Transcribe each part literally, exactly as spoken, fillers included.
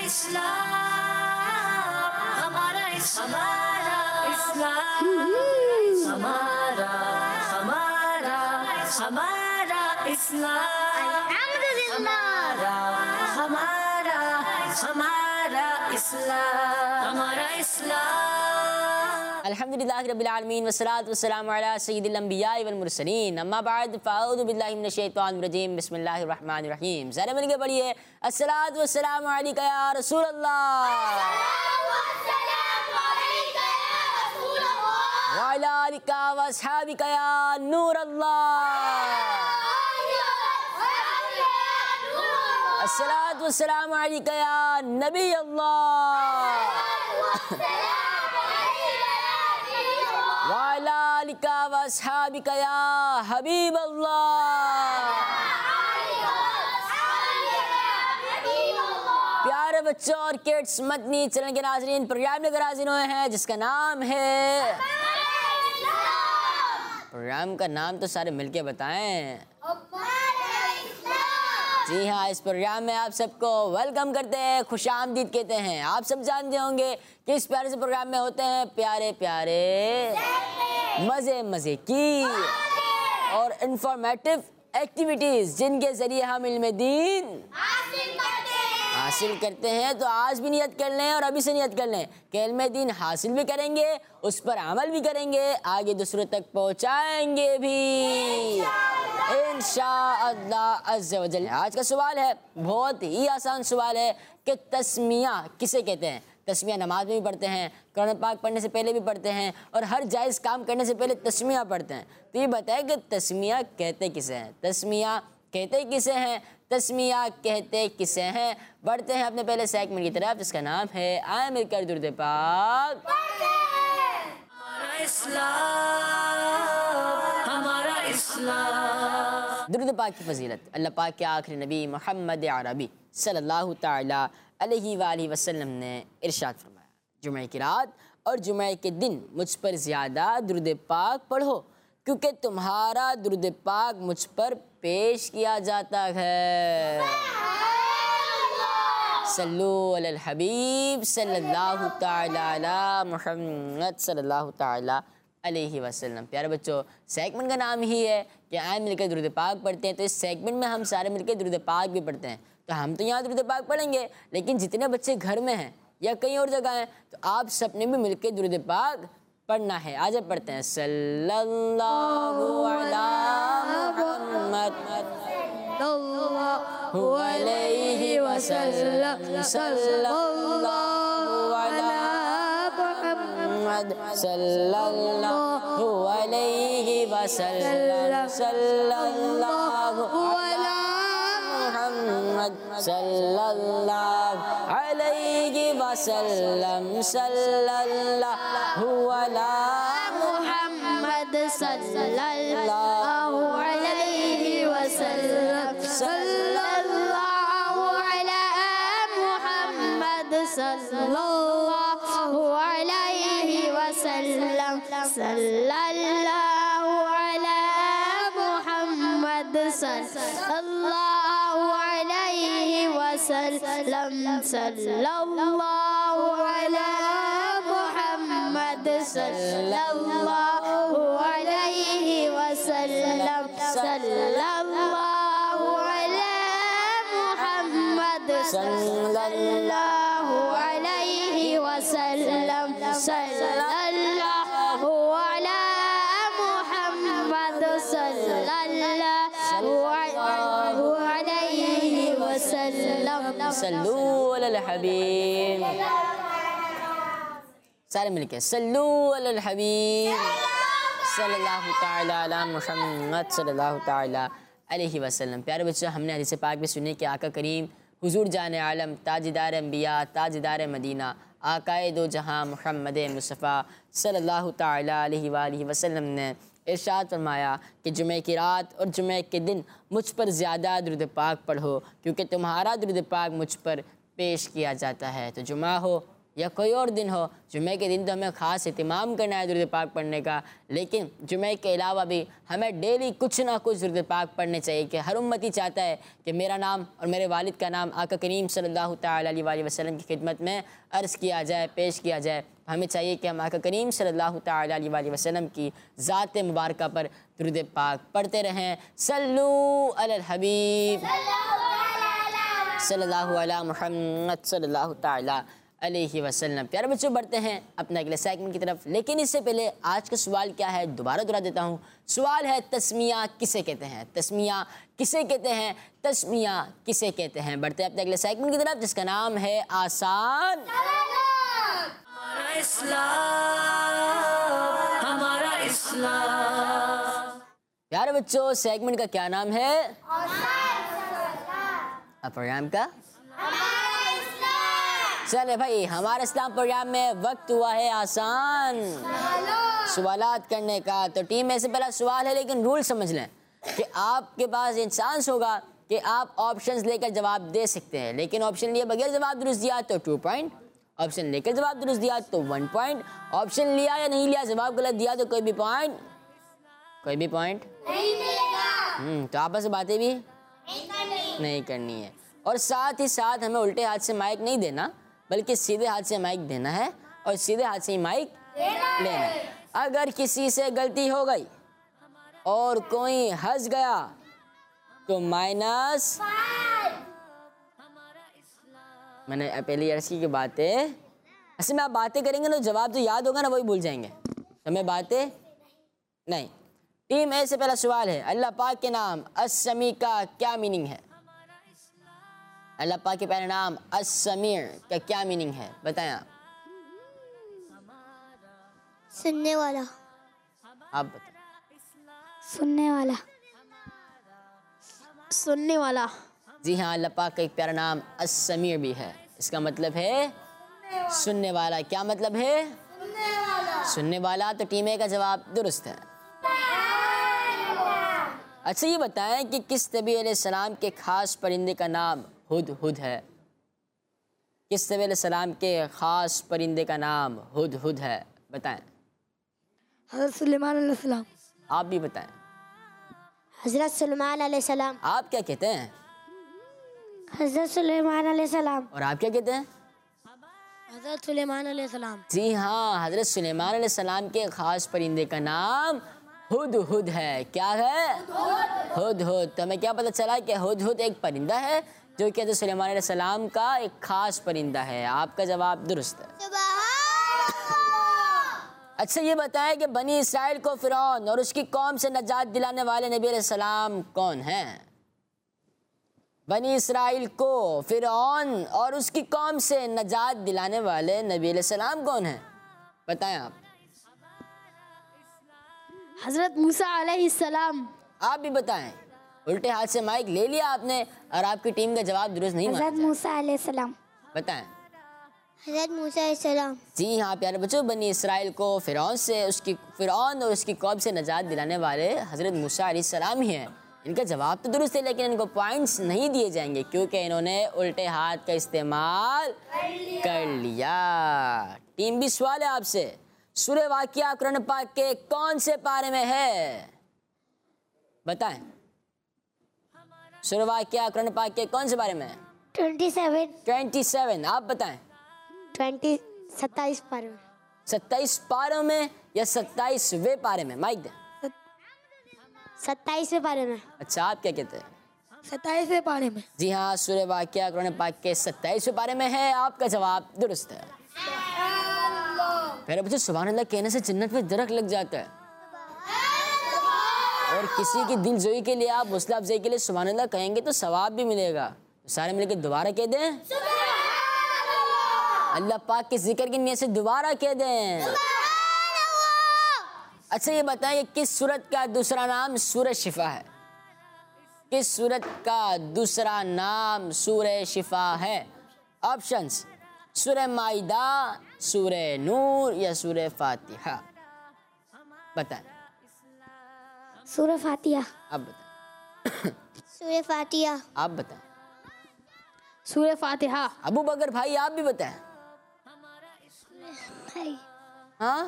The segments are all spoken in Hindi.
हमारा हमारा इस्लाम हमारा हमारा हमारा इस्लाम हमारा हमारा हमारा इस्लाम हमारा इस्लाम। अल्हम्दुलिल्लाह रब्बिल आलमीन वस्सलातु वस्सलामु अला सय्यिदिल अंबिया वल मुरसलीन अम्मा बाद फ़अऊज़ु बिल्लाहि मिनश शैतानिर रजीम बिस्मिल्लाहिर रहमानिर रहीम। ज़रा मिलके पढ़िए अस्सलातु वस्सलामु अलैका या रसूल अल्लाह व अला आलिका व अस्हाबिका या नूर अल्लाह। अस्सलातु वस्सलामु अलैका या नबी अल्लाह व अला आलिका व अस्हाबिका या हबीब अल्लाह। प्यारे बच्चों और किड्स, मदनी चैनल के नाज़रीन, प्रोग्राम लेकर हाजिर हुए हैं जिसका नाम है, प्रोग्राम का नाम तो सारे मिलके बताएं। जी हाँ, इस प्रोग्राम में आप सबको वेलकम करते हैं, खुशामदीद कहते हैं। आप सब जानते होंगे कि इस प्यारे से प्रोग्राम में होते हैं प्यारे प्यारे मज़े मज़े की और इंफॉर्मेटिव एक्टिविटीज़ जिनके ज़रिए हम इल्म दीन हासिल करते हैं। तो आज भी नियत कर लें और अभी से नियत कर लें कि इल्म दीन हासिल भी करेंगे, उस पर अमल भी करेंगे, आगे दूसरों तक पहुंचाएंगे भी इंशाअल्लाह अज़्ज़ व जल। आज का सवाल है, बहुत ही आसान सवाल है कि तस्मिया किसे कहते हैं। तस्मिया नमाज में भी पढ़ते हैं, कुरान पाक पढ़ने से पहले भी पढ़ते हैं और हर जायज़ काम करने से पहले तस्मिया पढ़ते हैं। तो ये बताएं कि तस्मिया कहते किसे हैं, तस्मिया कहते किसे हैं, तस्मिया कहते किसे हैं। बढ़ते हैं अपने पहले सेगमेंट की तरफ जिसका नाम है आए मिलकर दुरूद पाक। हमारा इस्लाम हमारा इस्लाम। दुरूद पाक की फजीलत। अल्लाह पाक के आखिरी नबी मोहम्मद अरबी सल्लल्लाहु तआला अलैहि वालैहि वसल्लम ने इरशाद फरमाया, जुमे की रात और जुमे के दिन मुझ पर ज़्यादा दुरूद पाक पढ़ो क्योंकि तुम्हारा दुरूद पाक मुझ पर पेश किया जाता है। सल्लु अलल हबीब सल्लल्लाहु तआला अला मुहम्मद सल्लल्लाहु तआला अलैहि वसल्लम। प्यारे बच्चों, सेगमेंट का नाम ही है कि आए मिलकर दुरूद पाक पढ़ते हैं। तो इस सेगमेंट में हम सारे मिलकर दुरूद पाक भी पढ़ते हैं। तो हम तो यहाँ दुरूद पाक पढ़ेंगे, लेकिन जितने बच्चे घर में हैं या कहीं और जगह हैं तो आप सबने भी मिलकर दुरूद पाक पढ़ना है। आज अब पढ़ते हैं सल्लल्लाहु अला मुहम्मद सल्लल्लाहु अलैहि वसल्लम सल्लल्लाहु अला मुहम्मद सल्लल्लाहु अलैहि वसल्लम सल्लल्लाहु अला मुहम्मद सल्लल्लाहु अलैहि वसल्लम सल्लल्लाहु अला मुहम्मद सल्लल्लाहु अलैहि वसल्लम सल्लल्लाहु अला मुहम्मद सल्लल्लाहु अलैहि वसल्लम सल्लल्लाहु अला मुहम्मद सल्लल्लाहु अलैहि वसल्लम सल्लल्लाहु अला मुहम्मद सल्लल्लाहु अलैहि वसल्लम सल्लल्लाहु अला मुहम्मद सल्लल्लाहु अलैहि वसल्लम सल्लल्लाहु अला मुहम्मद सल्लल्लाहु अलैहि वसल्लम। सल्लू अलल हबीब। सारे मिलके सल्लू अलल हबीब सल्लल्लाहु तआला अला मुहम्मद सल्लल्लाहु तआला अलैहि वसल्लम। प्यारे बच्चों, हमने हदीस पाक में सुने कि आका करीम हुजूर जान आलम ताजदार अंबिया ताजदार मदीना आकाए दो जहां मुहम्मद मुस्तफ़ा सल्लल्लाहु तआला अलैहि वालैहि वसल्लम ने इरशाद फरमाया कि जुमे की रात और जुमे के दिन मुझ पर ज़्यादा दुरूद पाक पढ़ो क्योंकि तुम्हारा दुरूद पाक मुझ पर पेश किया जाता है। तो जुमा हो या कोई और दिन हो, जुमे के दिन तो हमें ख़ास एहतमाम करना है दुरूद पाक पढ़ने का, लेकिन जुमे के अलावा भी हमें डेली कुछ ना कुछ दुरूद पाक पढ़ने चाहिए। कि हर उम्मती चाहता है कि मेरा नाम और मेरे वालिद का नाम आका करीम सल्लल्लाहु तआला अलैहि वसल्लम की खिदमत में अर्ज़ किया जाए, पेश किया जाए। हमें चाहिए कि हम आका करीम सल्लल्लाहु तआला अलैहि वसल्लम की ज़ात मुबारका पर दुरूद पाक पढ़ते रहें। सल्लू अलल हबीब सल्लल्लाहु अला मुहम्मद सल्लल्लाहु तआला अलैहि वसल्लम। प्यारे बच्चों, बढ़ते हैं अपने अगले सेगमेंट की तरफ, लेकिन इससे पहले आज का सवाल क्या है दोबारा दोहरा देता हूँ। सवाल है तस्मिया किसे कहते हैं? तस्मिया किसे कहते हैं? तस्मिया किसे कहते हैं? बढ़ते हैं अपने अगले सेगमेंट की तरफ जिसका नाम है आसान हमारा इस्लाम, हमारा इस्लाम। प्यारे बच्चों, सेगमेंट का क्या नाम है? अब प्रोग्राम का चले भाई, हमारे इस्लाम प्रोग्राम में वक्त हुआ है आसान सवालात करने का। तो टीम में से पहला सवाल है, लेकिन रूल समझ लें कि आपके पास ये चांस होगा कि आप ऑप्शंस लेकर जवाब दे सकते हैं, लेकिन ऑप्शन लिए बगैर जवाब दुरुस्त दिया तो टू पॉइंट, ऑप्शन लेकर जवाब दुरुस्त दिया तो वन पॉइंट, ऑप्शन लिया या नहीं लिया जवाब गलत दिया तो कोई भी पॉइंट कोई भी पॉइंट नहीं मिलेगा। हम्म तो आपस में बातें भी नहीं करनी। नहीं करनी है। और साथ ही साथ हमें उल्टे हाथ से माइक नहीं देना, बल्कि सीधे हाथ से माइक देना है और सीधे हाथ से ही माइक लेना है। अगर किसी से गलती हो गई और कोई हंस गया तो माइनस, मैंने पहले अर्जी की बातें, ऐसे में आप बातें करेंगे ना, जवाब जो याद होगा ना वही भूल जाएंगे, हमें बातें नहीं। टीम ए से पहला सवाल है, अल्लाह पाक के नाम अस-समी का क्या मीनिंग है? अल्लाह पाक के पहले नाम अस-समीर का क्या मीनिंग है, बताएं आप। सुनने वाला। आप बताएं। सुनने वाला। सुनने वाला। जी हाँ, अल्लाह पाक का एक प्यारा नाम अस-समीर भी है, इसका मतलब है सुनने वाला। क्या मतलब है? सुनने वाला। सुनने वाला। तो टीम ए का जवाब दुरुस्त है। अच्छा ये बताएं कि किस नबी अलैहिस्सलाम के खास परिंदे का नाम हुद हुद है? किस नबी अलैहिस्सलाम के खास परिंदे का नाम हुद हुद है, बताएं। हज़रत सुलेमान अलैहिस्सलाम। आप भी बताएं। हज़रत सुलेमान अलैहिस्सलाम। आप क्या कहते हैं? हज़रत सुलेमान अलैहिस्सलाम। और आप क्या कहते हैं? हज़रत सुलेमान अलैहिस्सलाम। जी हाँ, हज़रत सुलेमान अलैहिस्सलाम के खास परिंदे का नाम हुद हुद है। क्या है? हुद हुद। तो हमें क्या पता चला कि हुद हुद एक परिंदा है जो कि हज़रत सुलेमान अलैहिस्सलाम का एक खास परिंदा है। आपका जवाब दुरुस्त है। अच्छा ये बताएं कि बनी इसराइल को फिरौन और उसकी कौम से नजात दिलाने वाले नबी अलैहिस्सलाम कौन हैं? बनी इसराइल को फिरौन और उसकी कौम से नजात दिलाने वाले नबी अलैहिस्सलाम कौन हैं, बताएं आप। हज़रत मूसा अलैहिस्सलाम। आप भी बताएं। उल्टे हाथ से माइक ले लिया आपने और आपकी टीम का जवाब दुरुस्त नहीं माना। हज़रत मूसा अलैहिस्सलाम। बताएं। हज़रत मूसा अलैहिस्सलाम। जी हाँ प्यारे बच्चों, बनी इसराइल को फिरौन से उसकी फिरौन और उसकी कौम से नजात दिलाने वाले हज़रत मूसा अलैहिस्सलाम ही हैं। इनका जवाब तो दुरुस्त है, लेकिन इनको पॉइंट्स नहीं दिए जाएंगे क्योंकि इन्होंने उल्टे हाथ का इस्तेमाल कर लिया। टीम बी सवाल है आपसे, सूरह वाक़िया कुरान पाक के कौन से पारे में है, बताएं। सूरह वाक़िया कुरान पाक के कौन से पारे में है? Twenty seven. Twenty seven. आप बताएं। ट्वेंटी सत्ताईस पारे में। सत्ताईस पारों में या सत्ताईसवें पारे में? माइक दें। सत्ताईसवें पारे में। अच्छा आप क्या कहते हैं? सत्ताईसवें पारे में। जी हाँ, सूरह वाक़िया कुरान पाक के सत्ताईसवें पारे में है। आपका जवाब दुरुस्त है। मेरे बच्चे, सुभान अल्लाह कहने से जन्नत में दरख्त लग जाता है। और किसी की दिलजोई के लिए आप हौसला अफजाई के लिए सुभान अल्लाह कहेंगे तो सवाब भी मिलेगा। तो सारे मिलकर दोबारा कह दें, अल्लाह पाक के जिक्र की नियत से दोबारा कह दें। अच्छा ये बताएं किस सूरत का दूसरा नाम सूरह शिफा है? किस सूरत का दूसरा नाम सूरह शिफा है? ऑप्शंस, सूरह माइदा, सूरह नूर या सूरह फातिहा, बताएं। सूरह फातिहा। आप बताएं। सूरह फातिहा। आप बताएं। सूरह फातिहा। अबू बकर भाई आप भी बताएं। हाँ,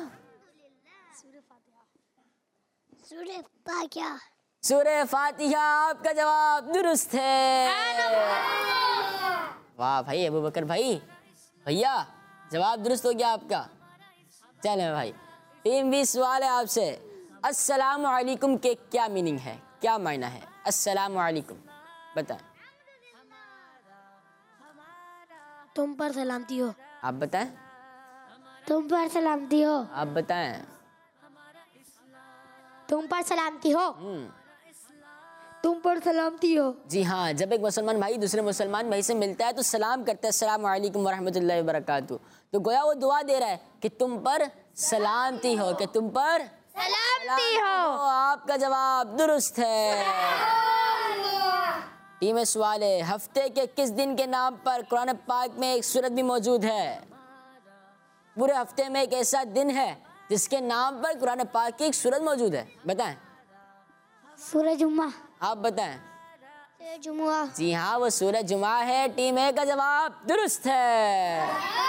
सूरह फातिहा। सूरह फातिहा आपका जवाब दुरुस्त है। वाह भाई अबू बकर भाई, भैया जवाब दुरुस्त हो गया आपका। चलें भाई, टीम भी सवाल है आपसे, अस्सलामु अलैकुम के क्या मीनिंग है, क्या मायना है अस्सलामु अलैकुम, बताएं। तुम पर सलामती हो। आप बताएं। तुम पर सलामती हो। आप बताएं। तुम पर सलामती हो। हम्म, तुम पर सलामती हो। जी हाँ, जब एक मुसलमान भाई दूसरे मुसलमान भाई से मिलता है तो सलाम करता है, अस्सलामु अलैकुम वरहमतुल्लाहि वबरकातुहू। तो गोया वो दुआ दे रहा है कि तुम पर सलामती हो, कि तुम पर सलामती हो। आपका जवाब दुरुस्त है। टीम में सवाल है, हफ्ते के किस दिन के नाम पर कुरान पाक में एक सूरत भी मौजूद है? पूरे हफ्ते में एक ऐसा दिन है जिसके नाम पर कुरान पाक की एक सूरत मौजूद है, बताएं। सूरह जुम्मा। आप बताएं। सूरह जुमुआ। जी हाँ, वो सूरह जुमा है। टीम ए का जवाब दुरुस्त है।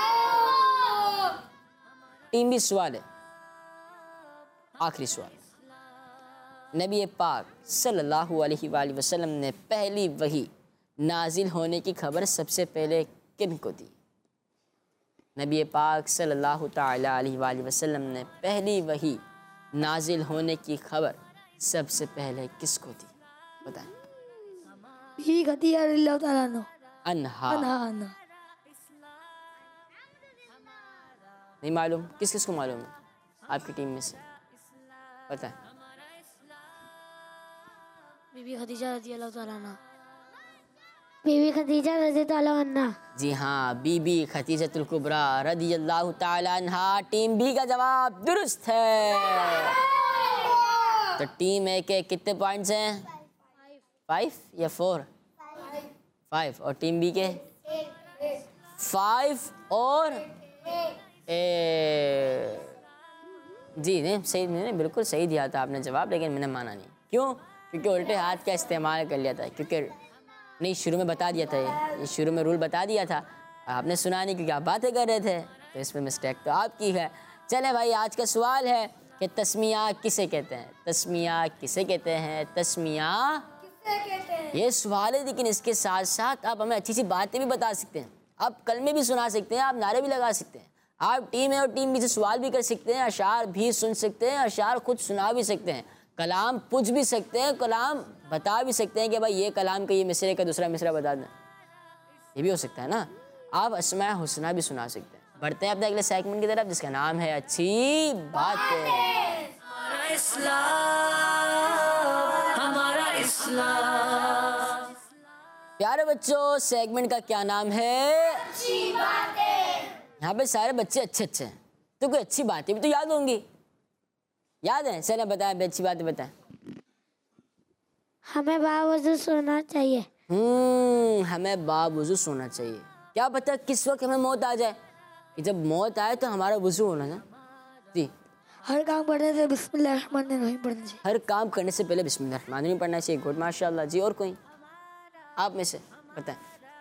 टीम बी सवाल है, आखिरी सवाल, नबी पाक सल्लल्लाहु अलैहि वसल्लम ने पहली वही नाजिल होने की खबर सबसे पहले किन को दी? नबी पाक सल्लल्लाहु ताला अलैहि वसल्लम ने पहली वही नाजिल होने की खबर सबसे पहले किसको दी, बताएं। बीवी खदीजा रज़ियल्लाहु ताला अन्हा। अनहा। अन्हा अन्हा। नहीं मालूम? किस किस को मालूम है आपकी टीम में से, बताएं। बीवी खदीजा रज़ियल्लाहु ताला अन्हा। बीवी खदीजा रज़ियल्लाहु ताला अन्हा। जी हाँ, बीबी खदीजतुल कुबरा रदियल्लाहु ताला अन्हा। टीम बी का जवाब दुरुस्त है। तो टीम ए के कितने पॉइंट्स हैं? फाइव या फोर? फाइव। और टीम बी के फाइव और ए जी नहीं, सही नहीं, नहीं बिल्कुल सही दिया था आपने जवाब, लेकिन मैंने माना नहीं। क्यों? क्योंकि उल्टे हाथ का इस्तेमाल कर लिया था, क्योंकि नहीं शुरू में बता दिया था, ये ये शुरू में रूल बता दिया था, आपने सुना नहीं क्योंकि आप बातें कर रहे थे, तो इसमें मिस्टेक तो आपकी है। चले भाई, आज का सवाल है कि तस्मिया किसे कहते हैं? तस्मिया किसे कहते हैं? तस्मिया ये सवाल है, लेकिन इसके साथ साथ आप हमें अच्छी सी बातें भी बता सकते हैं, आप कलमे भी सुना सकते हैं, आप नारे भी लगा सकते हैं, आप टीम है और टीम बी से सवाल भी कर सकते हैं, अशार भी सुन सकते हैं, अशार खुद सुना भी सकते हैं, कलाम पूछ भी सकते हैं, कलाम बता भी सकते हैं कि भाई ये कलाम का ये मिसरे का दूसरा मिसरा बता दें, ये भी हो सकता है ना। आप अस्माए हुस्ना भी सुना सकते हैं। बढ़ते हैं अपने अगले सेगमेंट की तरफ, जिसका नाम है अच्छी बातें। हमारा इस्लाम, हमारा इस्लाम। प्यारे बच्चों, सेगमेंट का क्या नाम है? अच्छी बातें। यहाँ पे सारे बच्चे अच्छे अच्छे हैं, तो कोई अच्छी बातें भी तो याद होंगी, याद है? चले बताएं, अच्छी बातें बताएं। हमें बावजूद सोना चाहिए। हम्म हमें बावजू सोना चाहिए। क्या पता किस वक्त हमें मौत आ जाए, कि जब मौत आए तो हमारा वजू होना ना। जी, हर काम करने से बिस्मिल्लाहिर्रहमानिर्रहीम पढ़ना चाहिए। हर काम करने से पहले बिस्मिल्लाहिर्रहमानिर्रहीम पढ़ना चाहिए। गुड, माशाल्लाह। जी, और कोई आप में से बताएं।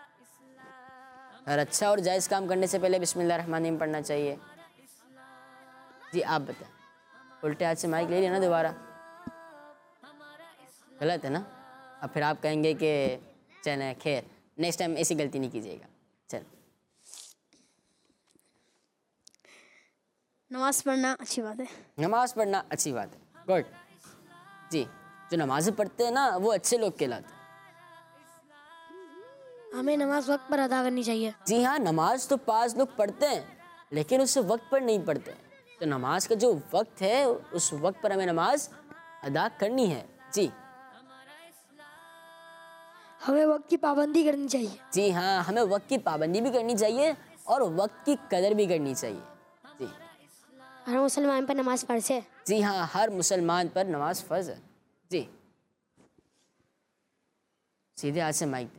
हर अच्छा और जायज़ काम करने से पहले बिस्मिल्लाहिर्रहमानिर्रहीम पढ़ना चाहिए। जी, आप बताएं। उल्टे हाथ से माइक ले लिया ना दोबारा, गलत है ना। अब फिर आप कहेंगे कि चलें खैर, नेक्स्ट टाइम ऐसी गलती नहीं कीजिएगा। चल, नमाज पढ़ना अच्छी बात है। नमाज पढ़ना अच्छी बात है। गुड। जी, जो नमाज़ें पढ़ते हैं ना वो अच्छे लोग कहलाते हैं। हमें नमाज वक्त पर अदा करनी चाहिए। जी हाँ, नमाज तो पांच लोग पढ़ते हैं, लेकिन उसे वक्त पर नहीं पढ़ते। तो नमाज का जो वक्त है उस वक्त पर हमें नमाज अदा करनी है। जी, हमें वक्त की पाबंदी करनी चाहिए। जी हाँ, हमें वक्त की पाबंदी भी करनी चाहिए और वक्त की कदर भी करनी चाहिए। जी, हर मुसलमान पर नमाज फर्ज है। जी हाँ, हर मुसलमान पर नमाज फर्ज है। जी, सीधे हाथ से माइक दें।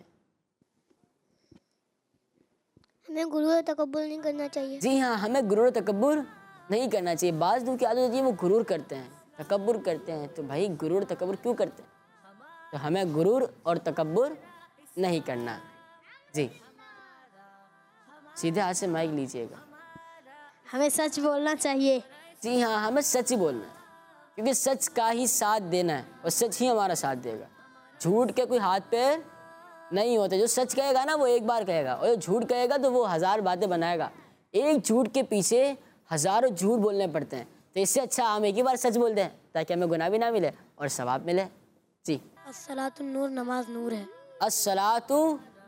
हमें गुरूर तकब्बुर नहीं करना चाहिए। जी हाँ, हमें गुरूर तकब्बुर नहीं करना चाहिए। बाज़ लोगों की आदत होती है वो गुरूर करते हैं, तकब्बुर करते हैं। तो भाई गुरूर तकब्बुर क्यों करते हैं? तो हमें गुरूर और तकब्बुर नहीं करना। जी, सीधे हाथ से माइक लीजिएगा। हमें सच बोलना चाहिए। जी हाँ, हमें सच ही बोलना है, क्योंकि सच का ही साथ देना है और सच ही हमारा साथ देगा। झूठ के कोई हाथ पैर नहीं होते। जो सच कहेगा ना वो एक बार कहेगा, और जो झूठ कहेगा तो वो हज़ार बातें बनाएगा। एक झूठ के पीछे हज़ारों झूठ बोलने पड़ते हैं। तो इससे अच्छा हम एक ही बार सच बोलते हैं ताकि हमें गुनाह भी ना मिले और सवाब मिले। जी, अस्सलातु नूर, नमाज नूर है। अस्सलातु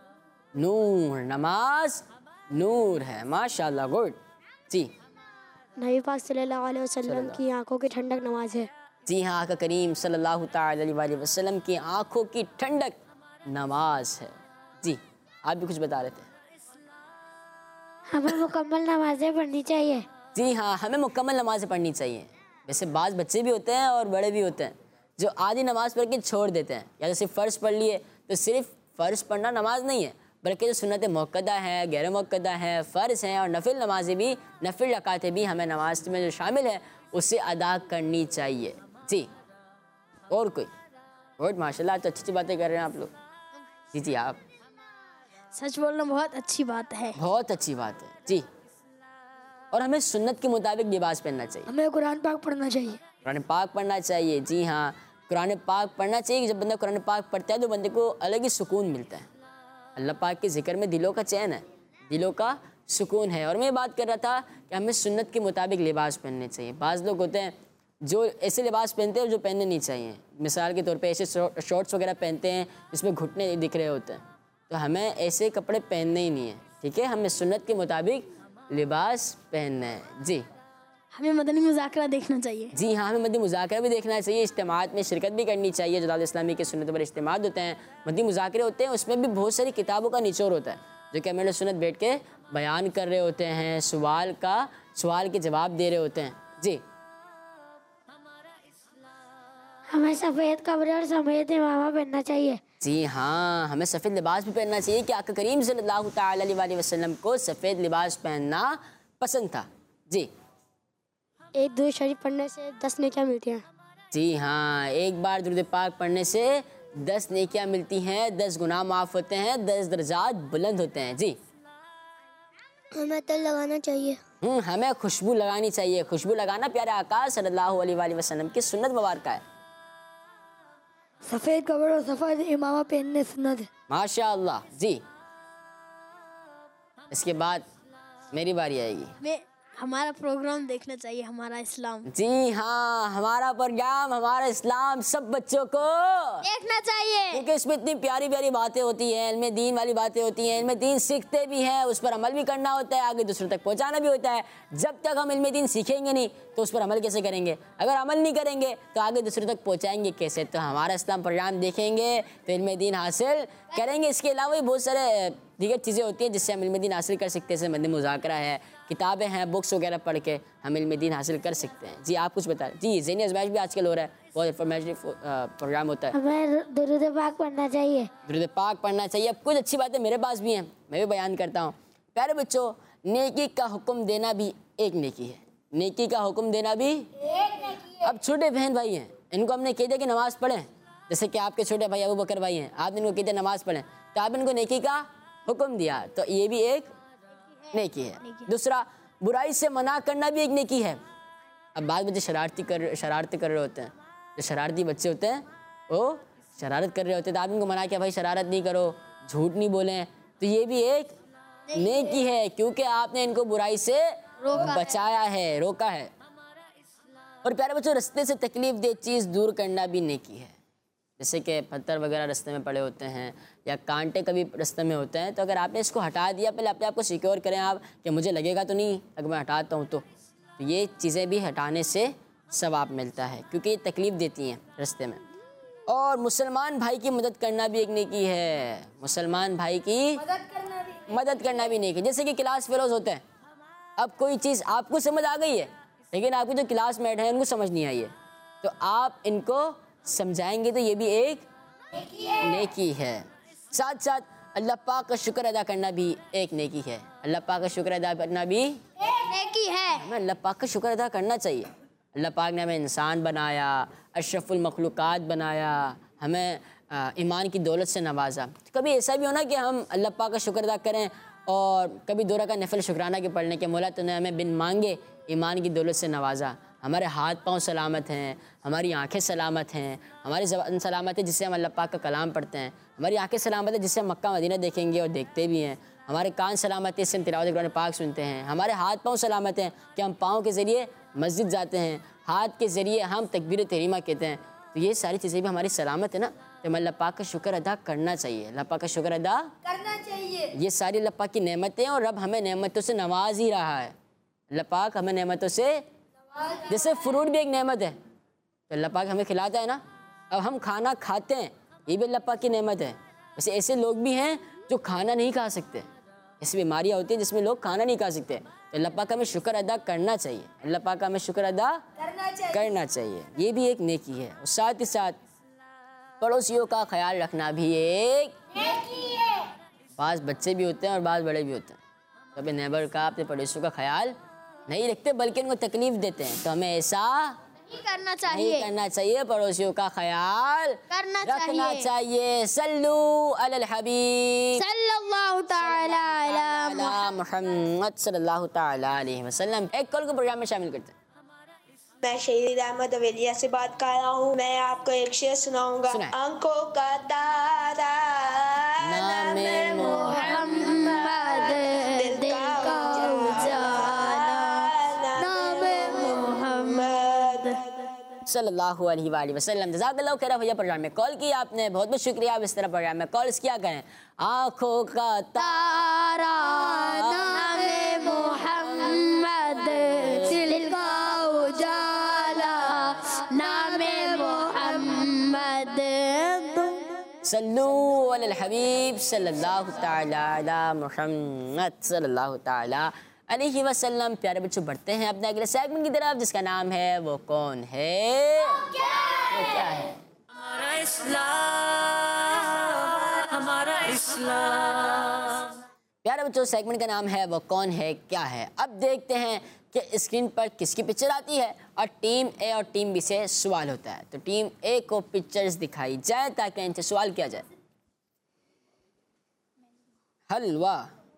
नूर, नमाज नूर है। माशाल्लाह, गुड। जी, नबी पाक सल्लल्लाहु अलैहि वसल्लम की आंखों की ठंडक नमाज है। जी हाँ, आका करीम सल्लल्लाहु ताला अलैहि वसल्लम की आंखों की ठंडक नमाज है। जी, आप भी कुछ बता रहे थे। हमें मुकम्मल नमाजें पढ़नी चाहिए। जी हाँ, हमें मुकम्मल नमाज़ें पढ़नी चाहिए। वैसे बाज़ बच्चे भी होते हैं और बड़े भी होते हैं जो आधी नमाज़ पढ़ के छोड़ देते हैं, या तो सिर्फ फ़र्ज़ पढ़ लिए। तो सिर्फ फ़र्ज़ पढ़ना नमाज नहीं है, बल्कि जो सुन्नत मुअक्कदा है, गैर मुअक्कदा है, फ़र्ज़ हैं और नफिल नमाज़ें भी, नफिल रकातें भी हमें नमाज में जो शामिल है उसे अदा करनी चाहिए। जी, और कोई? बहुत माशाल्लाह, तो अच्छी अच्छी बातें कर रहे हैं आप लोग। जी जी, आप। सच बोलना बहुत अच्छी बात है। बहुत अच्छी बात है। जी, और हमें सुन्नत के मुताबिक लिबास पहनना चाहिए। हमें कुरान पाक पढ़ना चाहिए। कुरान पाक पढ़ना चाहिए। जी हाँ, कुरान पाक पढ़ना चाहिए। जब बंदा कुरान पाक पढ़ता है तो बंदे को अलग ही सुकून मिलता है। अल्लाह पाक के ज़िक्र में दिलों का चैन है, दिलों का सुकून है। और मैं बात कर रहा था कि हमें सुन्नत के मुताबिक लिबास पहनने चाहिए। बाज़ लोग होते हैं जो ऐसे लिबास पहनते हैं जो पहनने नहीं चाहिए। मिसाल के तौर पे ऐसे शॉर्ट्स वगैरह पहनते हैं जिसमें घुटने दिख रहे होते हैं। तो हमें ऐसे कपड़े पहनने ही नहीं है, ठीक है। हमें सुन्नत के मुताबिक लिबास पहनना है। जी, हमें मदनी मुज़ाकरा देखना चाहिए। जी हाँ, हमें मदनी मुज़ाकरा भी देखना चाहिए। इज्तिमात में शिरकत भी करनी चाहिए। जो दावत इस्लामी के सुन्नत पर इज्तिमात होते हैं, मदनी मुज़ाकरे होते हैं, उसमें भी बहुत सारी किताबों का निचोड़ होता है जो कि अमीर सुन्नत बैठ के बयान कर रहे होते हैं, सवाल का सवाल के जवाब दे रहे होते हैं। जी, हमें सफ़ेद कपड़े और सफ़ेद इमामा पहनना चाहिए। जी हाँ, हमें सफ़ेद लिबास भी पहनना चाहिए कि आका करीम सल्लल्लाहु ताला अलैहि वसल्लम को सफ़ेद लिबास पहनना पसंद था। जी, एक दुरूद शरीफ पढ़ने से दस नेकियां मिलती हैं। जी हाँ, एक बार दुरूद पाक पढ़ने से दस नेकियां मिलती हैं, दस गुनाह माफ़ होते हैं, दस दर्जात बुलंद होते हैं। जी, हमें तेल लगाना चाहिए। हम्म हमें खुशबू लगानी चाहिए। खुशबू लगाना प्यारे आका सल्लल्लाहु अलैहि वसल्लम की सुन्नत मुबारक है। सफ़ेद कपड़े और सफ़ेद इमामा पहनने सुन्नत है। माशाअल्लाह। जी, इसके बाद मेरी बारी आएगी। मैं हमारा प्रोग्राम देखना चाहिए, हमारा इस्लाम। जी हाँ, हमारा प्रोग्राम हमारा इस्लाम सब बच्चों को देखना चाहिए, क्योंकि इसमें इतनी प्यारी प्यारी बातें होती हैं, इनमें दीन वाली बातें होती हैं, इनमें दीन सीखते भी हैं, उस पर अमल भी करना होता है, आगे दूसरों तक पहुंचाना भी होता है। जब तक हम इल्म दीन सीखेंगे नहीं तो उस पर अमल कैसे करेंगे? अगर अमल नहीं करेंगे तो आगे दूसरों तक पहुंचाएंगे कैसे? तो हमारा इस्लाम प्रोग्राम देखेंगे तो इल्म दीन हासिल करेंगे। इसके अलावा भी बहुत सारे दीगर चीज़ें होती हैं जिससे हम इल्म दीन हासिल कर सकते हैं। जैसे मदनी मुज़ाकरा है, किताबें हैं, बुक्स वगैरह पढ़ के हम इल्म दीन हासिल कर सकते हैं। जी, आप कुछ बताएं। जी, ज़हनी आज़माइश भी आजकल हो रहा है, बहुत इंफॉर्मेटिव प्रोग्राम होता है। हमें दुरूद पाक पढ़ना चाहिए। दुरूद पाक पढ़ना चाहिए। अब कुछ अच्छी बातें मेरे पास भी हैं, मैं भी बयान करता हूँ। प्यारे बच्चों, नेकी का हुक्म देना भी एक नेकी है। नेकी का हुक्म देना भी एक नेकी है। अब छोटे बहन भाई हैं, इनको हमने कह दिया कि नमाज़ पढ़ें, जैसे कि आपके छोटे भाई अबू बकर भाई हैं, आपने इनको कह दिया नमाज़ पढ़ें, तो आप इनको नेकी का हुक्म दिया, तो ये भी एक नेकी है। दूसरा, बुराई से मना करना भी एक नेकी है। अब बात बच्चे शरारती कर शरारती कर रहे होते हैं, जो शरारती बच्चे होते हैं वो शरारत कर रहे होते हैं, तो आप इनको मना किया भाई शरारत नहीं करो, झूठ नहीं बोलें, तो ये भी एक नेकी है, क्योंकि आपने इनको बुराई से बचाया है, रोका है। और प्यारे बच्चों, रास्ते से तकलीफ दे चीज़ दूर करना भी नेकी है। जैसे कि पत्थर वगैरह रास्ते में पड़े होते हैं या कांटे कभी रास्ते में होते हैं, तो अगर आपने इसको हटा दिया, पहले अपने आप को सिक्योर करें आप कि मुझे लगेगा तो नहीं अगर मैं हटाता हूँ तो, तो ये चीज़ें भी हटाने से सवाब मिलता है, क्योंकि ये तकलीफ़ देती हैं रास्ते में। और मुसलमान भाई की मदद करना भी एक नेकी है। मुसलमान भाई की मदद करना भी मदद करना भी नेकी। जैसे कि क्लास फेलोज होते हैं, अब कोई चीज़ आपको समझ आ गई है लेकिन आपके जो क्लासमेट हैं उनको समझ नहीं आई है, तो आप इनको समझाएंगे तो ये भी एक नेकी है। साथ साथ अल्लाह पाक का शुक्र अदा करना भी एक नेकी है। अल्लाह पाक का शुक्र अदा करना भी एक नेकी है। हमें अल्लाह पाक का शुक्र अदा करना चाहिए। अल्लाह पाक ने हमें इंसान बनाया, अशरफुल मखलूक़ात बनाया, हमें ईमान की दौलत से नवाजा। तो कभी ऐसा भी हो ना कि हम अल्लाह पाक का शुक्र अदा करें और कभी दो रकात नफल शुक्राना के पढ़ने के मौला तूने हमें बिन मांगे ईमान की दौलत से नवाजा। हमारे हाथ पाँव सलामत हैं, हमारी आंखें सलामत हैं, हमारी ज़बान सलामत है जिससे हम अल्लाह पाक का कलाम पढ़ते हैं, हमारी आंखें सलामत है जिससे हम मक्का मदीना देखेंगे और देखते भी हैं, हमारे कान सलामत है इससे हम तिलावत कुरान पाक सुनते हैं, हमारे हाथ पाँव सलामत हैं कि हम पाँव के ज़रिए मस्जिद जाते हैं, हाथ के ज़रिए हम तकबीर तहरीमा कहते हैं। तो ये सारी चीज़ें भी हमारी सलामत है ना, तो हमें अल्लाह पाक का शुक्र अदा करना चाहिए, अल्लाह पाक का शुक्र अदा करना चाहिए। ये सारी अल्लाह पाक की नेमतें हैं और रब हमें नेमतों से नवाज ही रहा है। अल्लाह पाक हमें नेमतों से, जैसे फ्रूट भी एक नेमत है तो अल्लाह पाक हमें खिलाता है ना, अब हम खाना खाते हैं ये भी अल्लाह पाक की नेमत है। वैसे ऐसे लोग भी हैं जो खाना नहीं खा सकते, ऐसी बीमारियाँ होती हैं जिसमें लोग खाना नहीं खा सकते, तो अल्लाह पाक हमें शुक्र अदा करना चाहिए, अल्लाह पाक हमें शुक्र अदा करना चाहिए। करना चाहिए। ये भी एक नेकी है। और साथ ही साथ पड़ोसियों का ख्याल रखना भी एक नेकी है। बाज़ बच्चे भी होते हैं और बाज़ बड़े भी होते हैं, तो अपने नेबर का अपने पड़ोसियों का ख्याल नहीं रखते बल्कि उनको तकलीफ़ देते हैं। तो हमें ऐसा नहीं करना नहीं चाहिए, करना चाहिए, पड़ोसियों का ख्याल करना रखना चाहिए। चाहिए। सल्लू अलल हबीब सल्लल्लाहु ताला अला अला मुहम्मद सल्लल्लाहु ताला अलैहि वसल्लम। एक कॉल को प्रोग्राम में शामिल करते हैं। मैं शहीद अहमद अवेलिया से बात कर रहा हूँ। मैं आपको एक शेर सुनाऊंगा। सुनाएं। आंखों का तारा नामे मोहम्मद, दिल का उजाला नामे मोहम्मद। सल्लल्लाहु अलैहि वाली वसल्लम। जज़ाकल्लाहु खैरा भैया, प्रोग्राम में कॉल किया आपने, बहुत बहुत शुक्रिया। आप इस तरह प्रोग्राम में कॉल किया करें। आँखों का तारा नामे मोहम्मद, दिल का उजाला नामे मोहम्मद। सल्लू अलल हबीब सल्लल्लाहु ताला अला मुहम्मद सल्लल्लाहु ताला अलैहि वसल्लम। प्यारे बच्चों, बढ़ते हैं अपने अगले सेगमेंट की तरफ जिसका नाम है वो कौन है, वो क्या है। हमारा इस्लाम, हमारा इस्लाम। प्यारे बच्चों, सेगमेंट का नाम है वो कौन है क्या है। अब देखते हैं कि स्क्रीन पर किसकी पिक्चर आती है और टीम ए और टीम बी से सवाल होता है। तो टीम ए को पिक्चर्स दिखाई जाए ताकि इनसे सवाल किया जाए। हलवा,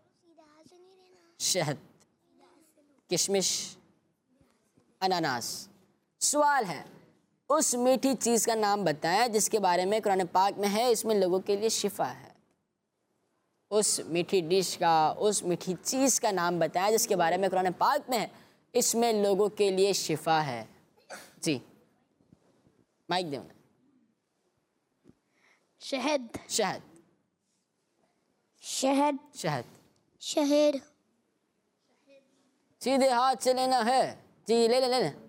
शहद, किशमिश, अनानास। सवाल है, उस मीठी चीज़ का नाम बताएं जिसके बारे में कुरान पाक में है इसमें लोगों के लिए शिफा है। उस मीठी डिश का, उस मीठी चीज़ का नाम बताएं जिसके बारे में कुरान पाक में है इसमें लोगों के लिए शिफा है। जी, माइक दें। शहद, शहद, शहद, शहद। शहद, सीधे हाथ से लेना है। जी, ले ले ले ले।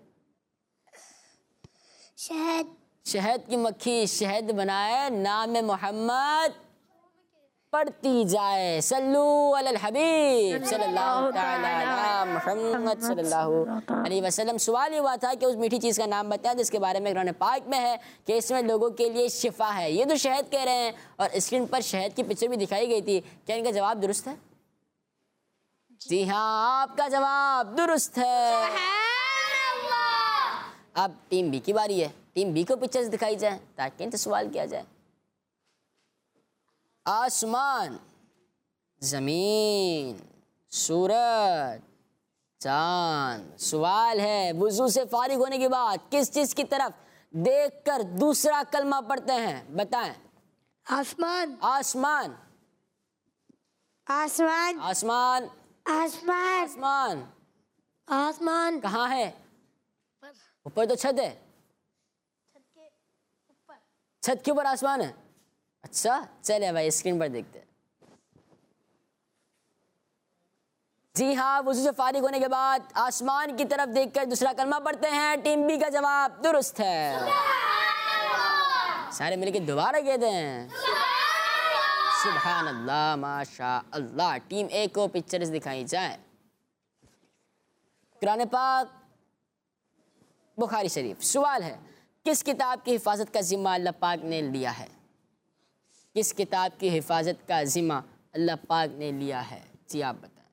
शहद, शहद की मक्खी शहद बनाए, नाम मोहम्मद पढ़ती जाए। सल्लू अलल हबीब सल्लल्लाहु ताला अला मुहम्मद सल्लल्लाहु अलैहि वसल्लम। सवाल ये हुआ था कि उस मीठी चीज़ का नाम बताया जिसके बारे में कुरान पाक में है कि इसमें लोगों के लिए शिफा है। ये तो शहद कह रहे हैं और स्क्रीन पर शहद की पिक्चर भी दिखाई गई थी। क्या इनका जवाब दुरुस्त है? जी हाँ, आपका जवाब दुरुस्त है। अब टीम बी की बारी है। टीम बी को पिक्चर्स दिखाई जाए ताकि इनसे सवाल किया जाए। आसमान, जमीन, सूरज, चांद। सवाल है, वुजू से फारिग होने के बाद किस चीज की तरफ देखकर दूसरा कलमा पढ़ते हैं? बताएं। आसमान, आसमान, आसमान, आसमान, आसमान, आसमान। आसमान। कहाँ है? ऊपर तो छत है। छत के ऊपर आसमान है। अच्छा, चले भाई स्क्रीन पर देखते हैं। जी हाँ, वुज़ू से फारिग होने के बाद आसमान की तरफ देखकर दूसरा कलमा पढ़ते हैं। टीम बी का जवाब दुरुस्त है। सारे मिलके दोबारा कहते हैं सुभान अल्लाह, माशा अल्लाह। टीम ए को पिक्चर्स दिखाई जाए। कुरान पाक, बुखारी शरीफ। सवाल है, किस किताब की हिफाजत का जिम्मा अल्लाह पाक ने लिया है? किस किताब की हिफाजत का जिम्मा अल्लाह पाक ने लिया है? जी आप बताएं।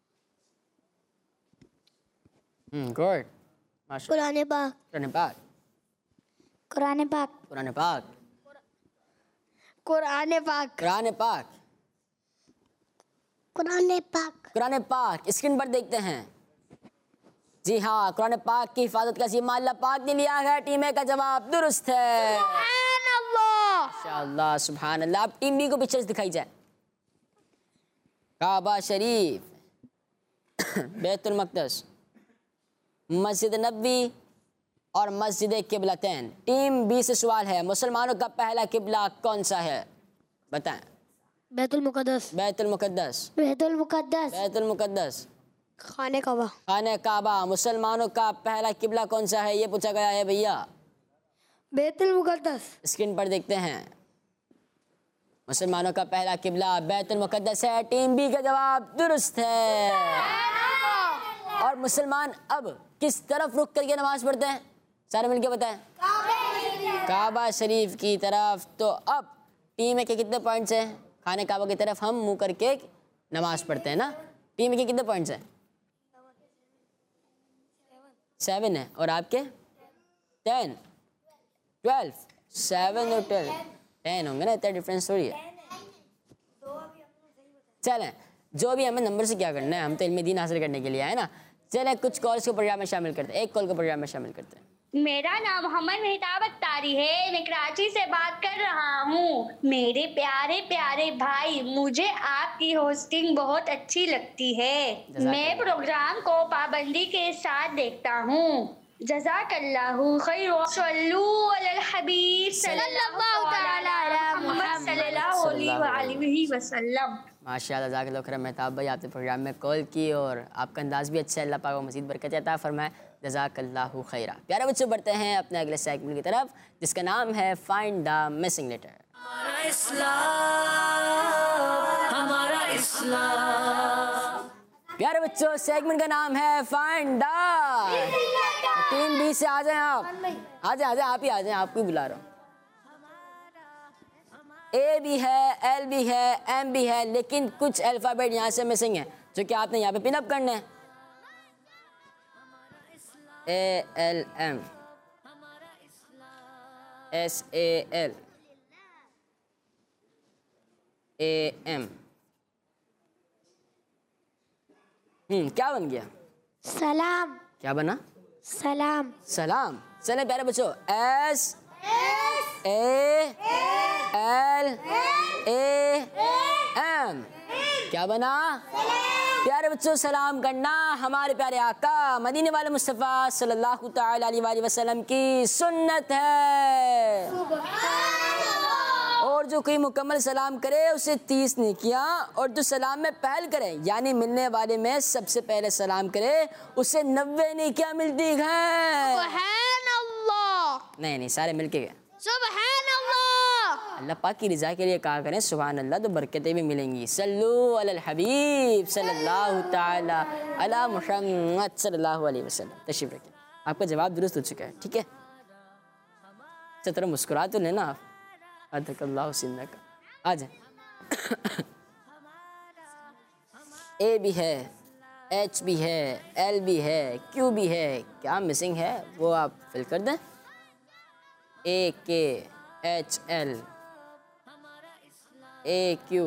हम्म गुड, माशा। कुरान पाक, कुरान पाक, कुरान पाक, कुरान पाक, कुरान पाक, कुरान पाक, कुरान पाक। कुरान पाक स्क्रीन पर देखते हैं। जी हाँ, कुरान पाक की हिफाजत का जिम्मा अल्लाह पाक ने लिया है। टीम ए का जवाब दुरुस्त है। माशाअल्लाह, सुभान अल्लाह। अब टीम बी को पिक्चर्स दिखाई जाए। काबा शरीफ, बैतुल मक़दस, मस्जिद नबवी और मस्जिद किबलतैन। टीम बी से सवाल है, मुसलमानों का पहला किबला कौन सा है? बताएं। बैतुल मुक़द्दस। बैतुल मुक़द्दस। बैतुल मुक़द्दस। बैतुल मुक़द्दस। खाने काबा। खाने काबा। मुसलमानों का पहला किबला कौन सा है, ये पूछा गया है भैया। बैतुल मुक़द्दस। स्क्रीन पर देखते हैं। मुसलमानों का पहला किबला बैतुल मुक़द्दस है। टीम बी का जवाब दुरुस्त है। और मुसलमान अब किस तरफ रुक करके नमाज पढ़ते हैं? सारे मिलके बताएं। काबा शरीफ की तरफ। तो अब टीम ए के कितने पॉइंट्स हैं? खाने काबा की तरफ हम मुंह करके नमाज पढ़ते हैं ना। टीम ए के कितने पॉइंट्स हैं? सेवन है। और आपके? Ten, twelve. सेवन और ट्वेल्व, टेन होंगे ना, इतना डिफरेंस थोड़ी है। चलें, जो भी हमें नंबर से क्या करना है, हम तो इल्म दीन हासिल करने के लिए आए ना। चलें, कुछ कॉल्स को प्रोग्राम में शामिल करते हैं। एक कॉल को प्रोग्राम में शामिल करते हैं। मेरा नाम मोहम्मद मेहताब अख्तारी है। मैं कराची से बात कर रहा हूँ। मेरे प्यारे प्यारे भाई, मुझे आपकी होस्टिंग बहुत अच्छी लगती है। मैं प्रोग्राम को पाबंदी के साथ देखता हूँ। जज़ाकल्लाहु खैर। सल्लू अलल हबीब सल्लल्लाहु तआला अला मुहम्मद सल्लल्लाहु अलैहि वसल्लम। माशाअल्लाह, ज़ाकिर खैर। मेहताब भाई, आपने प्रोग्राम में कॉल की और आपका अंदाज़ भी अच्छा है। अल्लाह पाक को मज़ीद बरकत अता फरमाए। जज़ाकल्लाहु खैरा। प्यारे बच्चों, बढ़ते हैं अपने अगले सेगमेंट की तरफ, जिसका नाम है फाइंड द मिसिंग लेटर। हमारा इस्लाम, हमारा इस्लाम। प्यारे बच्चों, सेगमेंट का नाम है फाइंड द। टीम बी से आ जाएं आप। आ जाए आ जाए आप ही आ जाएं, आपको ही बुला रहा हूँ। ए भी है, एल भी है, एम भी है, लेकिन कुछ अल्फ़ाबेट यहाँ से मिसिंग है, जो कि आपने यहाँ पे पिन अप करने हैं। A L M, S A L, A M. हम्म क्या बन गया? सलाम। क्या बना? सलाम। सलाम। चले प्यारे बच्चों, S A L A M, क्या बना? प्यारे बच्चों, सलाम करना हमारे प्यारे आका मदीने वाले मुस्तफ़ा सल्लल्लाहु तआला अलैहि वसल्लम की सुन्नत है। और जो कोई मुकम्मल सलाम करे उसे तीस नेकियां, और जो सलाम में पहल करे यानी मिलने वाले में सबसे पहले सलाम करे उसे नब्बे नेकियां मिलती हैं। सुभानअल्लाह। नहीं नहीं, सारे मिलके गए। सुभानअल्लाह। अल्लाह पाक की रज़ा के लिए कहा करें सुभान अल्लाह, तो बरकतें भी मिलेंगी। सल्लू अलल हबीब सल्लल्लाहु तआला अला मुहम्मद सल्लल्लाहु अलैहि वसल्लम। तशरीफ रखें। आपका जवाब दुरुस्त हो चुका है, ठीक है। अच्छा, तरह मुस्कुरा तो लेना आप। अदकल्लाहु सिन्नक। आ जाए। ए भी है, एच भी है, एल भी है, क्यू भी है। क्या मिसिंग है वो आप फिल कर दें। ए के, एच एल, ए क्यू,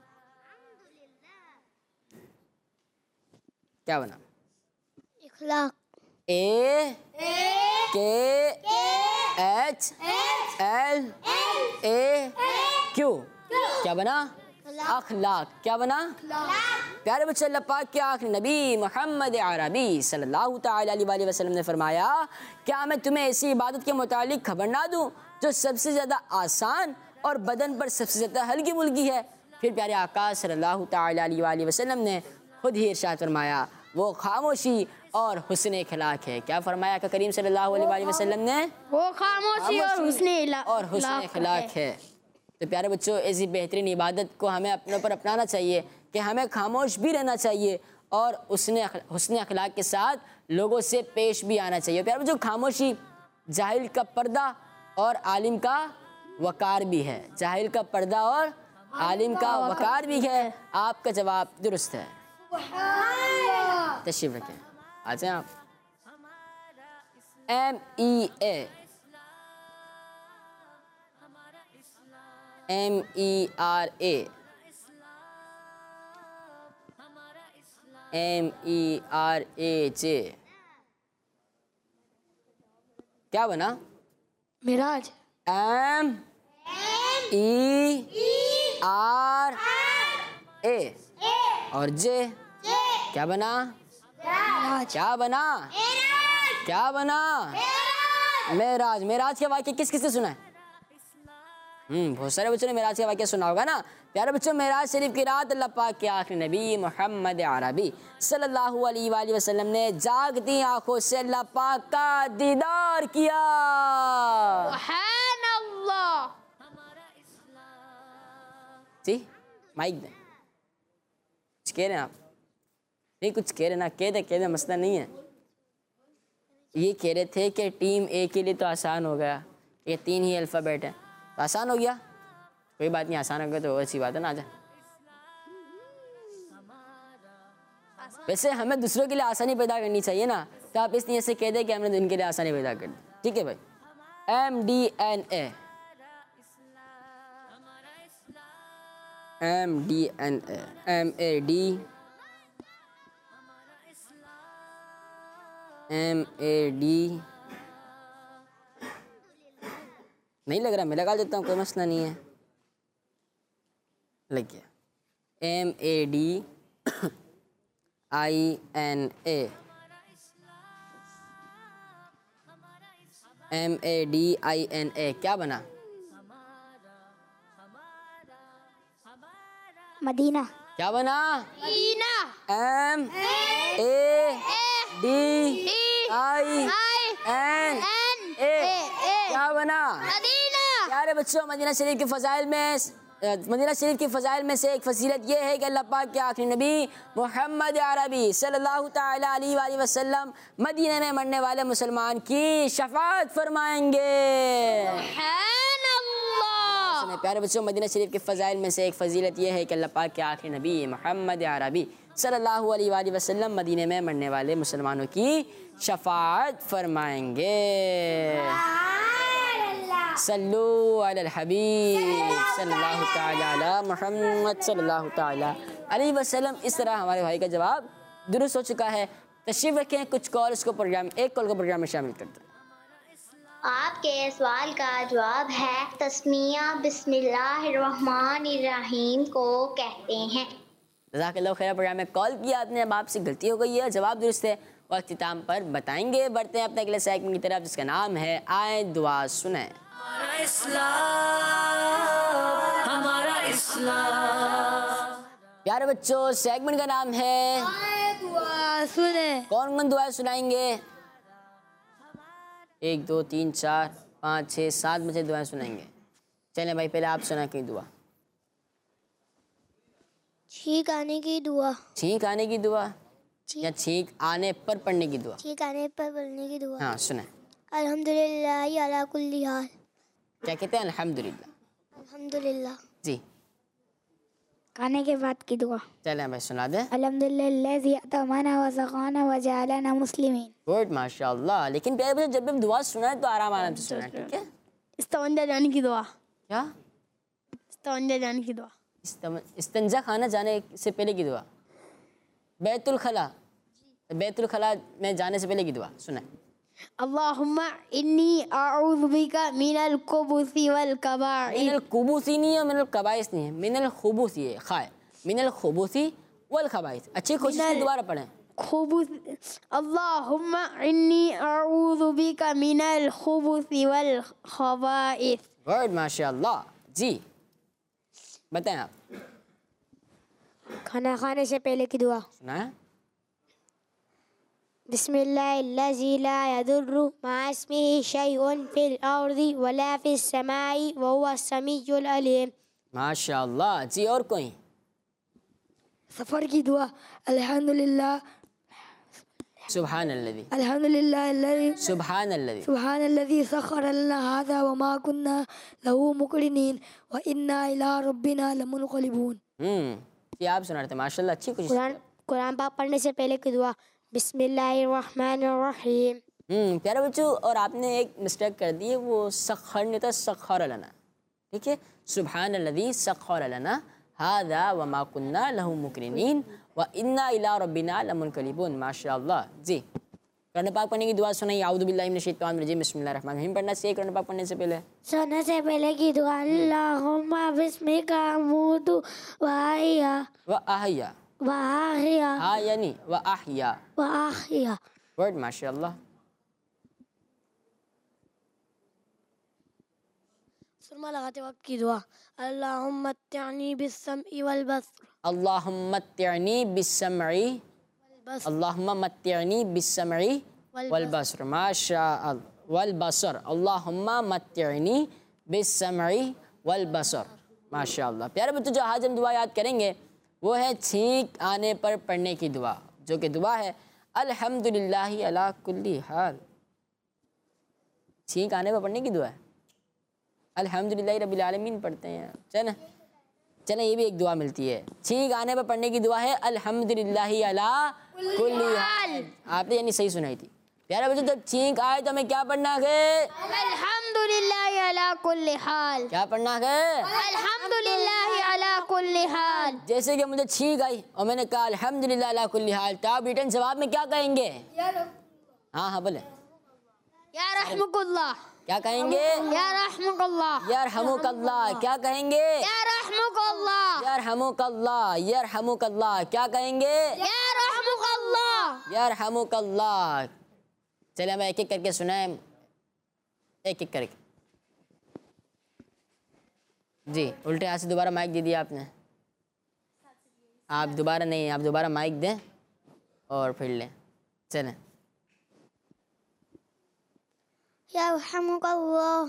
क्या बना? इखलाक। ए के एच एल ए क्यू, क्या बना? अखलाक। क्या बना? प्यारे बच्चे, अल्लाह पाक के आखिरी नबी मोहम्मद अरबी सल्लल्लाहु तआला अलैहि वसल्लम ने फरमाया, क्या मैं तुम्हें ऐसी इबादत के मुतालिक खबर ना दूं जो सबसे ज़्यादा आसान और बदन पर सबसे ज़्यादा हल्की फुल्की है? फिर प्यारे आका सल्लल्लाहु तआला अलैहि वसल्लम ने खुद ही इरशाद फरमाया, वो खामोशी और हुस्न इखलाक है। क्या फरमाया का करीम सल्लल्लाहु अलैहि वसल्लम ने? वो खामोशी और हुस्न और हुस्न इखलाक है। तो प्यारे बच्चों, ऐसी बेहतरीन इबादत को हमें अपने ऊपर अपनाना चाहिए कि हमें खामोश भी रहना चाहिए और उसने हुस्न अखलाक के साथ लोगों से पेश भी आना चाहिए। प्यारे बच्चों, खामोशी जाहिल का पर्दा और आलिम का वकार भी है। जाहिल का पर्दा और आलिम का वकार भी है। आपका जवाब दुरुस्त है। तशरीफ रखें। आ जाए आप। M E A, M E R A, M E R A J, क्या बना? Meraj. M E R A और जे, क्या बना? क्या बना? क्या बना? मेराज। मेराज के वाक्य किस किस ने सुना है? हम्म बहुत सारे बच्चों ने मेराज का वाक्य सुना होगा ना। प्यारे बच्चों, मेराज शरीफ की रात अल्लाह पाक के आखिरी नबी मोहम्मद अरबी सल्लल्लाहु अलैहि वसल्लम ने जागती आंखों से अल्लाह पाक का दीदार किया। सुभान अल्लाह। जी माइक दें। कुछ कह रहे हैं आप? नहीं कुछ कह रहे ना, कह दे कह दे, मसला नहीं है। ये कह रहे थे कि टीम ए के लिए तो आसान हो गया, ये तीन ही अल्फ़ाबेट है तो आसान हो गया। कोई बात नहीं, आसान हो गया तो अच्छी बात है ना। आजा। वैसे हमें दूसरों के लिए आसानी पैदा करनी चाहिए ना, तो आप इस नीयत से कह दें कि हमने उनके लिए आसानी पैदा कर दी। ठीक है भाई। M D N A, M D N A, M A D M A D नहीं लग रहा, मैं लगा देता हूँ, कोई मसला नहीं है। लग गया। M A D I N A, M A D I N A, क्या बना? मदीना। क्या बना? Medina. M A D I N A, क्या बना? मदीना। प्यारे बच्चों, मदीना शरीफ के फ़ज़ाइल में मदीना शरीफ की फ़ज़ाइल में से एक फजीलत ये है कि अल्लाह पाक के आखिरी नबी मोहम्मद अरबी सल्लल्लाहु ताला अलैहि वसल्लम मदीने में मरने वाले मुसलमान की शफाअत फरमाएंगे। सुने प्यारे बच्चों, मदीना शरीफ के फ़ज़ाइल में से एक फजीलत ये है कि अल्लाह पाक के आखिरी नबी मोहम्मद अरबी सल्लल्लाहु अलैहि वसल्लम मदीने में मरने वाले मुसलमानों की शफाअत फरमाएंगे। सल्लु अलल हबीब सल्लल्लाहु ताला अला मुहम्मद सल्लल्लाहु ताला अलैहि वसल्लम। इस तरह हमारे भाई का जवाब दुरुस्त हो चुका है। तशरीफ रखें, कुछ कॉल इसको प्रोग्राम एक कॉल को प्रोग्राम में शामिल करते हैं। आपके सवाल का जवाब है तस्मिया बिस्मिल्लाहिर्रहमानिर्रहीम को कहते हैं। जज़ाकल्लाहु खैर। प्रोग्राम में कॉल किया आपने, अब आपसे गलती हो गई है, जवाब दुरुस्त है और अख्तिताम पर बताएंगे। बढ़ते हैं अपने अगले सेगमेंट की तरफ जिसका नाम है आए दुआ सुने। हमारा इस्लाम, हमारा इस्लाम। प्यारे बच्चों, सेगमेंट का नाम है आए दुआ सुने। कौन कौन दुआएं सुनाएंगे? एक दो तीन चार पाँच छः सात बजे दुआएं सुनाएंगे। चलें भाई, पहले आप सुना की दुआ। छींक आने की दुआ। छींक आने की दुआ या छींक आने पर पढ़ने की दुआ? छींक आने पर पढ़ने की दुआ। हाँ सुने। अल्हम्दुलिल्लाह अला कुल्ली हाल। क्या कहते हैं? अल्हम्दुलिल्लाह। अल्हम्दुलिल्लाह। जी। खाने के बाद की दुआ। चलें भाई सुना दें। अल्हम्दुलिल्लाह अतमना व सखाना व जअलना मुस्लिमीन। गुड माशाल्लाह। लेकिन प्यारे बच्चों, जब भी हम दुआ सुना है तो आराम आराम से सुना है, ठीक है? इस्तंजा जाने की दुआ। क्या? इस्तंजा जाने की दुआ। इस्तंजा खाना जाने से पहले की दुआ। बैतुल खला, बैतुल खला में जाने से पहले की दुआ सुना। अल्लाहुम्मा इन्नी अऊज़ु बिका मिनल खुबुसी वल कबाइस। मिनल खुबूसी नहीं है, मिनल कबाइस नहीं है, मिनल खुबूसी है। खाए मिनल खुबूसी वल खबाइस। अच्छी कोशिश से दोबारा पढ़ें। खुबुस अल्लाहुम्मा इन्नी अऊज़ु बिका मिनल खुबुसी वल खबाइस। गुड माशाल्लाह। जी बताएं आप। खाना खाने से पहले की दुआ। सुना है? बिस्मिल्लाहिल्लज़ी ला यदुर्रु मअ इस्मिही शैउन फिल अर्ज़ि वला फिस समाई व हुवा समीउल अलीम। माशाल्लाह। जी और कोई? सफ़र की दुआ। अल्हम्दुलिल्लाह सुभानल्लज़ी अल्हम्दुलिल्लाह अल्लज़ी सुभानल्लज़ी सुब्हानल्लज़ी सख़्खर लना हाज़ा व मा कुन्ना लहू मुक़रिनीन व इन्ना इला रब्बिना लमुनक़लिबून। हम्म ये आप सुना रहे थे। माशाल्लाह, अच्छी कोशिश। कुरान कुरान पाक पढ़ने से पहले की दुआ। बिस्मिल्लाहिर्रहमानिर्रहीम। हम्म प्यारे बच्चों, और आपने एक मिस्टेक कर दी है, वो सख़र नहीं था, सख़र लना। ठीक है? सुभानल्लज़ी सख़र लना हादा व मा कुन्ना लहु मुकरिनीन व इन्ना इला रब्बिना लमुनकलिबून। माशाअल्लाह जी। कुरान पाक पढ़ने की दुआ सुनाइए। आऊज़ु बिल्लाहि मिनश शैतानिर रजीम, बिस्मिल्लाहिर रहमानिर रहीम पढ़ना चाहिए कुरान पाक पढ़ने से पहले। सोने से पहले की दुआ, अल्लाहुम्मा बिस्मिका अमूतु व अहया व अहया व अहया हा यानी व अहया व अहया। वर्ड माशाअल्लाह। सुरमा लगाते वक्त की दुआ, अल्लाहुम्मा मत्तिअनी बिस्समई वल बसर अल्लाहुम्मा मत्तिअनी बिस्समई अल्लाहुम्मा मत्तिअनी बिस्समई वल बसर। माशाअल्लाह वल बसर। अल्लाहुम्मा मत्तिअनी बिस्समई वल बसर। माशाअल्लाह। प्यारे बच्चों, जो आज हम दुआ याद करेंगे वो है छींक आने पर पढ़ने की दुआ, जो कि दुआ है अल्हम्दुलिल्लाहि अला कुल्ली हाल। छींक आने पर पढ़ने की दुआ है अल्हम्दुलिल्लाहि रब्बिल आलमीन पढ़ते हैं। चल चलें, ये भी एक दुआ मिलती है। छींक आने पर पढ़ने की दुआ है अल्हम्दुलिल्लाहि अला कुल्ली हाल। आपने यानी सही सुनाई थी। प्यारे बच्चों, जब छींक आए तो हमें क्या पढ़ना है? अल्हम्दुलिल्लाहि अला कुल्ली हाल। क्या पढ़ना है? अल्हम्दुलिल्लाहि अला कुल्ली हाल। जैसे कि मुझे छींक आई और मैंने कहा अल्हम्दुलिल्लाह अला कुल्ली हाल, तो आप रिटर्न जवाब में क्या कहेंगे? हाँ हाँ बोले। या रहमुकल्लाह। क्या कहेंगे? या रहमुकल्लाह। यरहमुकल्लाह। क्या कहेंगे? या रहमुकल्लाह। यरहमुकल्लाह। यरहमुकल्लाह। क्या कहेंगे? या रहमुकल्लाह। यरहमुकल्लाह। चलिए हम एक एक करके सुनाए, एक एक करके। जी, उल्टे हाथ से दोबारा माइक दे दिया आपने। आप दोबारा नहीं, आप दोबारा माइक दें और फिर लें। चलें। यरहमुकल्लाह।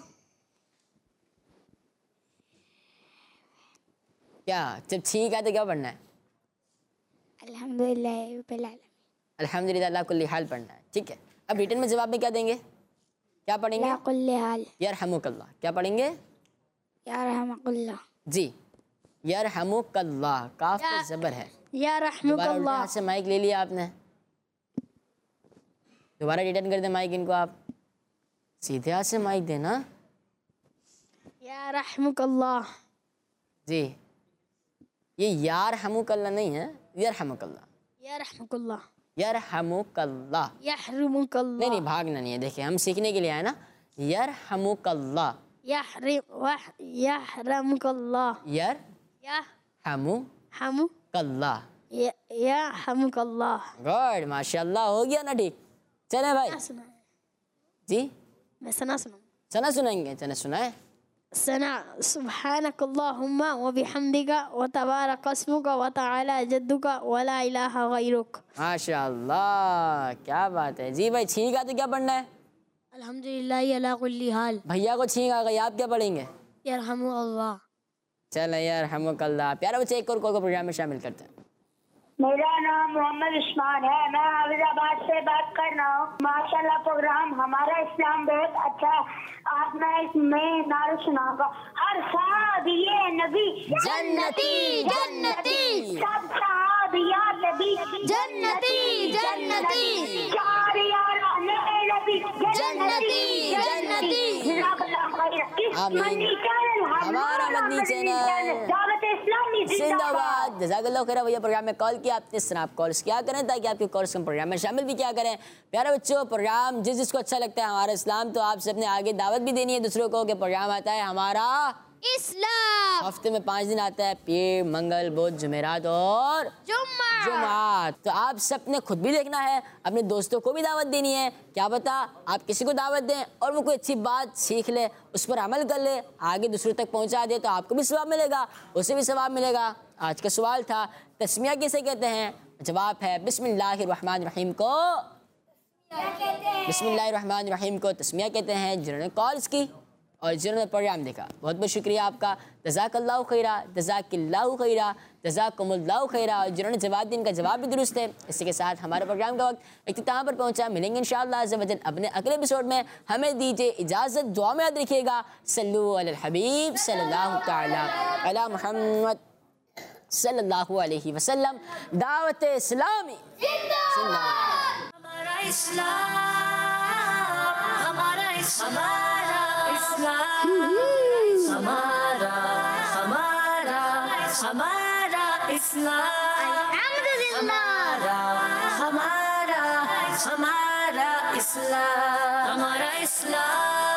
क्या जब छींक आए तो क्या पढ़ना है? अल्हम्दुलिल्लाह रब्बिल आलमीन। अल्हम्दुलिल्लाह अला कुल्ली हाल पढ़ना है। ठीक है, अब रिटर्न में जवाब में क्या देंगे? क्या पढ़ेंगे? या कुल्ली हाल। यरहमुकल्लाह। क्या पढ़ेंगे? या रहमुकल्लाह। जी, यरहमुकल्लाह। काफ पे जबर है। या दोबारा उल्टे रहमुकल्लाह। हाथ से माइक ले लिया आपने, दोबारा रिटर्न कर दे माइक इनको। आप सीधे हाथ से माइक देना। या रहमुकल्लाह। जी, ये यार हमुकल्ला नहीं है, यरहमुकल्लाह। या रहमुकल्लाह। यरहमुकल्लाह। यहरुमुकल्लाह। नहीं नहीं, भागना नहीं है। देखिए हम सीखने के लिए आए ना। यरहमुकल्लाह। यहरिम वह यहरमुकल्लाह। यर या हमु हमु कल्लाह। या या हमकल्लाह। गुड, माशाल्लाह। हो गया ना ठीक। चले भाई सुना जी, मैं सना सुनाऊं। सना सुनाएंगे। चले सुनाए। सना सुब्हानकल्लाहुम्मा व बिहम्दिका व तबारक अस्मुका व तआला जद्दुका व ला इलाहा गैरुक। माशाल्लाह, क्या बात है। जी भाई, छींक आ तो क्या पढ़ना है? अल्हम्दुलिल्लाहि अला कुल्ली हाल। भैया को छींक आ गई, आप क्या पढ़ेंगे? यरहमुल्लाह। चल यार हमकल्लाह। प्यारे बच्चे, एक और कॉल को प्रोग्राम में शामिल करते हैं। मेरा नाम मोहम्मद उस्मान है, मैं हाफिजाबाद से बात कर रहा हूँ। माशाल्लाह प्रोग्राम हमारा इस्लाम बहुत अच्छा है। आज मैं इसमें नारे सुनाऊंगा। हर साहबिये नबी जन्नती जन्नती सब साहबिया नबी जन्नती जन्नती चार यारा नबी जन्नती जन्नती। आमीन। हमारा मदनी चैनल दावत इस्लामी जिंदाबाद। जज़ाकल्लाह खैर भैया, प्रोग्राम में कॉल किया आपने, इस तरह आप कॉल्स किया करें ताकि आपके कॉल्स हम प्रोग्राम में शामिल भी किया करें। प्यारे बच्चों, प्रोग्राम जिस जिसको अच्छा लगता है हमारा इस्लाम, तो आप सबने आगे दावत भी देनी है दूसरों को कि प्रोग्राम आता है हमारा इस्लाम। हफ्ते में पाँच दिन आता है, पीर, मंगल, बुध, जुमेरात और जुम्मा। जुमात। तो आप सबने खुद भी देखना है, अपने दोस्तों को भी दावत देनी है। क्या बता आप किसी को दावत दें और वो कोई अच्छी बात सीख ले, उस पर अमल कर ले, आगे दूसरों तक पहुंचा दे, तो आपको भी सवाब मिलेगा, उसे भी सवाब मिलेगा। आज का सवाल था तस्मिया किसे कहते हैं? जवाब है बिस्मिल्लाहिर्रहमानिर्रहीम को बिस्मिल्लाहिर्रहमानिर्रहीम को तस्मिया कहते हैं। जिन्होंने कॉल्स की और जिन्होंने प्रोग्राम देखा, बहुत बहुत शुक्रिया आपका। जज़ाकल्लाहु खैरा, जज़ाकिल्लाहु खैरा, जज़ाकुमुल्लाहु खैरा। और जिन्होंने जवाब दिया, इनका जवाब भी दुरुस्त है। इसी के साथ हमारे प्रोग्राम का वक्त इख्तिताम पर पहुंचा। मिलेंगे इंशाअल्लाह अज़्ज़ व जल अपने अगले एपिसोड में। हमें दीजिए इजाज़त, दुआ में याद रखिएगा। सल्लु अलल हबीब सल्लल्लाहु तआला अला मुहम्मद सल्लल्लाहु अलैहि वसल्लम। दावत इस्लामी जिंदाबाद। हमारा इस्लाम, हमारा इस्लाम, हमारा इस्लाम, हमारा हमारा हमारा इस्लाम, हमारा हमारा हमारा इस्लाम, हमारा इस्लाम।